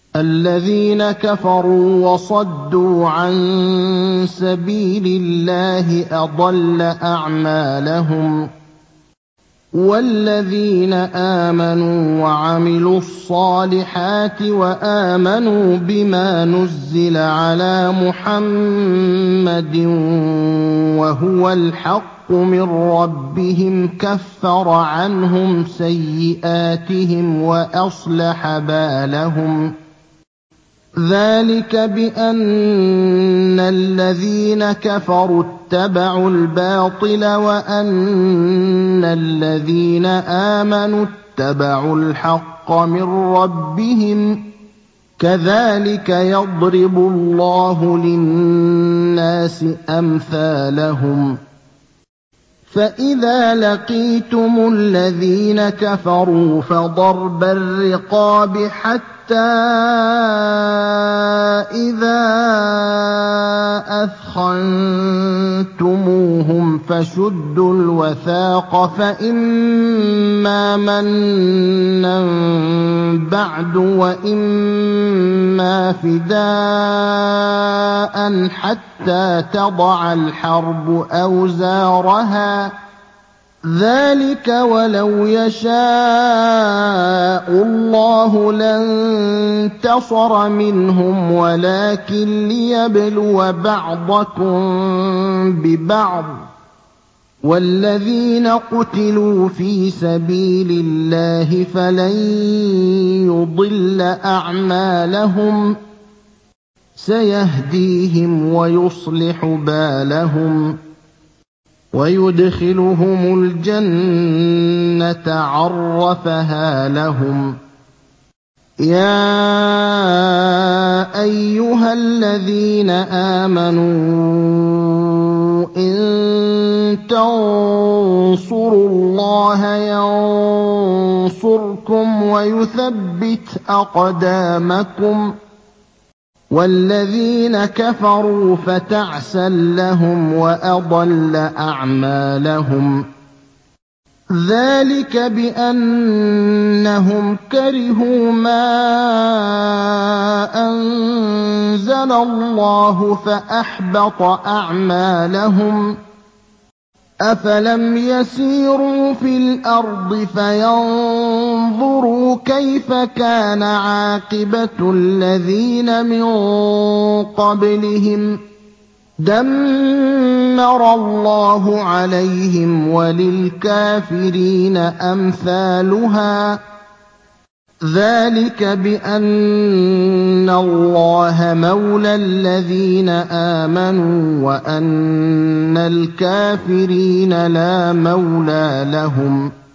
الَّذِينَ كَفَرُوا وَصَدُّوا عَن سَبِيلِ اللَّهِ أَضَلَّ أَعْمَالَهُمْ ۚ وَالَّذِينَ آمَنُوا وَعَمِلُوا الصَّالِحَاتِ وَآمَنُوا بِمَا نُزِّلَ عَلَىٰ مُحَمَّدٍ وَهُوَ الْحَقُّ مِن رَّبِّهِمْ كَفَّرَ عَنْهُمْ سَيِّئَاتِهِمْ وَأَصْلَحَ بَالَهُمْ ۚ ذَٰلِكَ بِأَنَّ الَّذِينَ كَفَرُوا اتَّبَعُوا الْبَاطِلَ وَأَنَّ الَّذِينَ آمَنُوا اتَّبَعُوا الْحَقَّ مِن رَّبِّهِمْ ۚ كَذَٰلِكَ يَضْرِبُ اللَّهُ لِلنَّاسِ أَمْثَالَهُمْ ۚ فَإِذَا لَقِيتُمُ الَّذِينَ كَفَرُوا فَضَرْبَ الرِّقَابِ حَتَّىٰ إِذَا أَثْخَنتُمُوهُمْ فَشُدُّوا الْوَثَاقَ فَإِمَّا مَنًّا بَعْدُ وَإِمَّا فِدَاءً حَتَّىٰ تَضَعَ الْحَرْبُ أَوْزَارَهَا ۚ ذَٰلِكَ وَلَوْ يَشَاءُ اللَّهُ لَانتَصَرَ مِنْهُمْ وَلَٰكِن لِّيَبْلُوَ بَعْضَكُم بِبَعْضٍ ۗ وَالَّذِينَ قُتِلُوا فِي سَبِيلِ اللَّهِ فَلَن يُضِلَّ أَعْمَالَهُمْ ۚ سَيَهْدِيهِمْ وَيُصْلِحُ بَالَهُمْ وَيُدْخِلُهُمُ الْجَنَّةَ عَرَّفَهَا لَهُمْ ۚ يَا أَيُّهَا الَّذِينَ آمَنُوا إِن تَنصُرُوا اللَّهَ يَنصُرْكُمْ وَيُثَبِّتْ أَقْدَامَكُمْ ۚ وَالَّذِينَ كَفَرُوا فَتَعْسًا لَّهُمْ وَأَضَلَّ أَعْمَالَهُمْ ۚ ذَٰلِكَ بِأَنَّهُمْ كَرِهُوا مَا أَنزَلَ اللَّهُ فَأَحْبَطَ أَعْمَالَهُمْ ۚ أَفَلَمْ يَسِيرُوا فِي الْأَرْضِ فَيَنظُرُوا كَيْفَ كَانَ عَاقِبَةُ الَّذِينَ مِن قَبْلِهِمْ ۚ دَمَّرَ اللَّهُ عَلَيْهِمْ وَلِلْكَافِرِينَ أَمْثَالُهَا ۚ ذَٰلِكَ بِأَنَّ اللَّهَ مَوْلَى الَّذِينَ آمَنُوا وَأَنَّ الْكَافِرِينَ لَا مَوْلَىٰ لَهُمْ